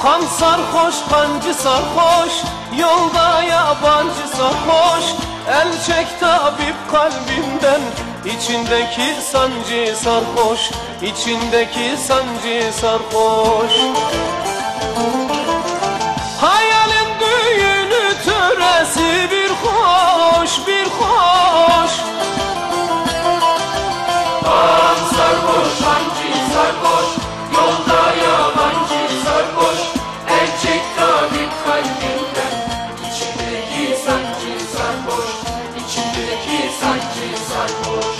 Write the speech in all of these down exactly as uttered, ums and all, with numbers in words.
Han sarhoş, kancı sarhoş, yolda yabancı sarhoş. El çek tabip kalbimden, içindeki sancı sarhoş, içindeki sancı sarhoş. Hayalin düğünü töresi bir hoş, bir hoş. Han sarhoş, kancı sarhoş, yolda yabancı sarhoş. El çek tabip kalbimden, içindeki sancı sarhoş, içindeki sancı sarhoş.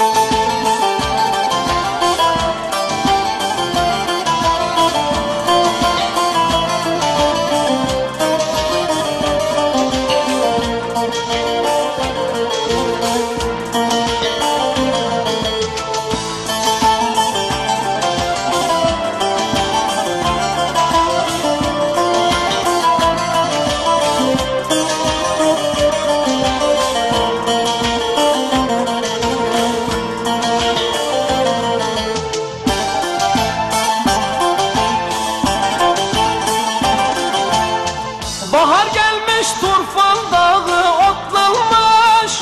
Bahar gelmiş, Turfan dağı otlanmış.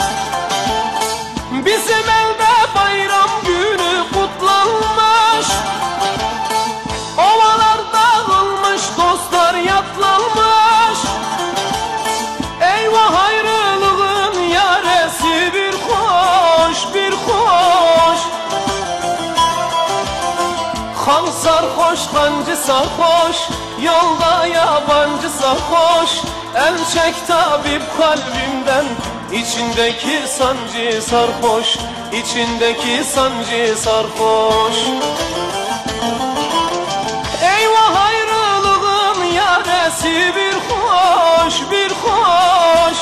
Bizim elde bayram günü kutlanmış. Ovalar dağılmış, dostlar yatlanmış. Eyvah ayrılığın yaresi bir hoş, bir hoş. Han sarhoş, kancı sarhoş, yolda yabancı sarhoş. El çek tabip kalbimden, içindeki sancı sarhoş, içindeki sancı sarhoş. Eyvah ayrılığın yaresi bir hoş, bir hoş.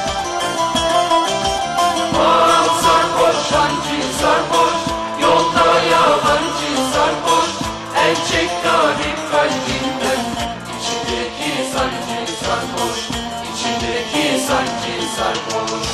Han sarhoş, kancı sarhoş, yolda yabancı sarhoş. El çek tabip kalbimden, içindeki sancı sarhoş, içindeki sancı sarhoş.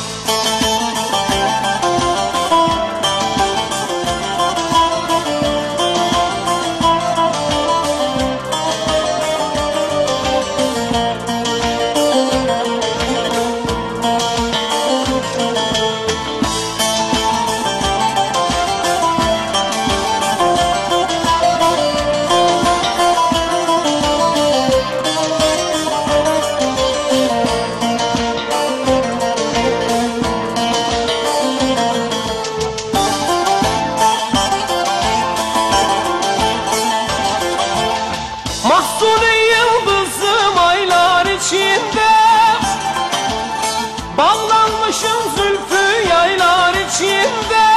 Mahzuni yıldızım aylar içinde, bağlanmışım zülfü yaylar içinde.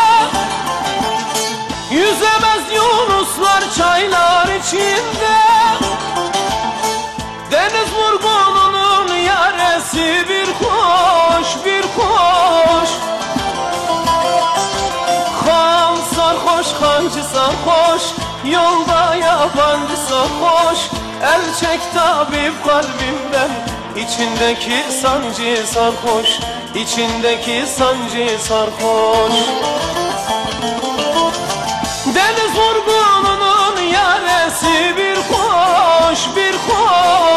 Yüzemez yunuslar çaylar içinde. Deniz vurgununun yaresi bir hoş, bir hoş. Han sarhoş, kancı sarhoş, yolda yabancı sarhoş. El çek tabip kalbimden, içindeki sancı sarhoş, içindeki sancı sarhoş. Deniz vurgununun yaresi bir hoş, bir hoş.